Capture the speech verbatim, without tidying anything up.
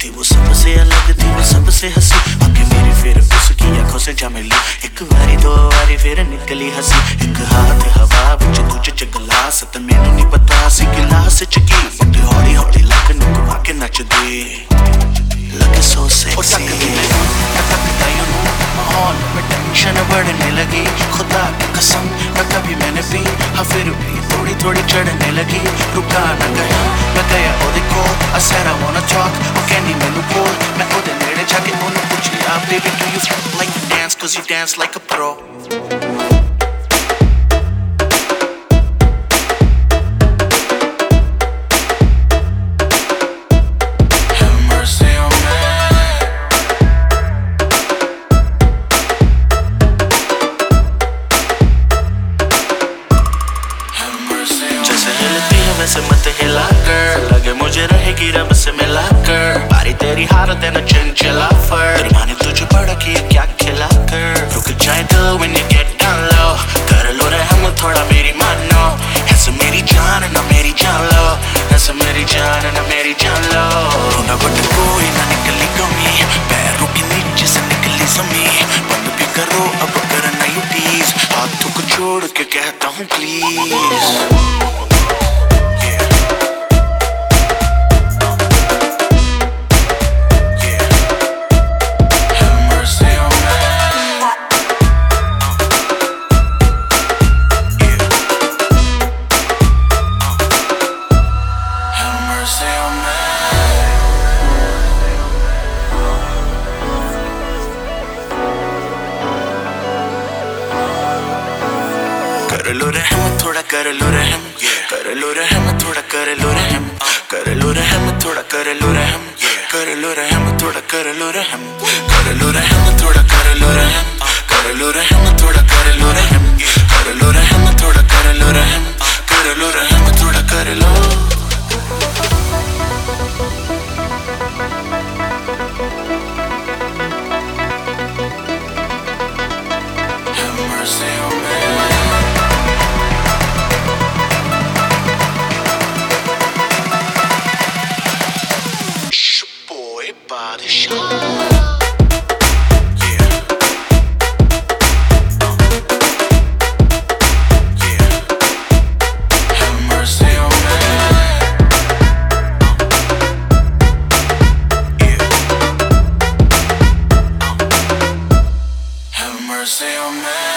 थी वो सबसे अलग थी वो सबसे हंसी आके मेरी फिर उसकी आंखों से जा मिली एक बारी दो बारी फिर निकली हंसी एक हाथ हवा विच दूजे च गिलास ते मैनू नहीं पता सी गिलास च की मुंडे हौली हौली लक नू घुमा के नचदे लगे सो सेक्सी माहौल में टेंशन बढ़ने लगी खुदा की कसम न कभी मैंने पी हाँ फिर भी थोड़ी थोड़ी चढ़ने लगी रुका न गया मैं गया ओदे कोल I said I wanna talk वो कहनी मैनू बोल मैं ओदे नेड़े जाके ओनू पूछिया baby do you like to dance cause you dance like a pro से मत हिला कर लगे मुझे रहेगी रब से मिला कर बारी तेरी हार देना चंचला फर तेरी माँ ने तुझे बड़ा किया क्या खिला कर रुक जाए दिल when you get down low कर लो रहम थोड़ा मेरी मानो ऐसे मेरी जान ना मेरी जान लो ऐसे मेरी जान ना मेरी जान लो ना बट कोई ना निकली कमी पैरों के नीचे से निकली जमी बंद भी करो अब करना यू प्लीज हाथों को छोड़ के कहता हूँ प्लीज कर लो रहम थोड़ा कर लो रहम कर लो रहम थोड़ा कर लो रहम कर लो रहम थोड़ा कर लो रहम कर लो रहम थोड़ा कर लो रहम कर लो रहम थोड़ा कर लो रहम कर लो रहम थोड़ा कर लो रहम कर लो रहम थोड़ा कर लो रहम कर लो रहम थोड़ा कर लो Have mercy on me body shot. Yeah. Yeah. Have mercy on me. Yeah. Have mercy on me.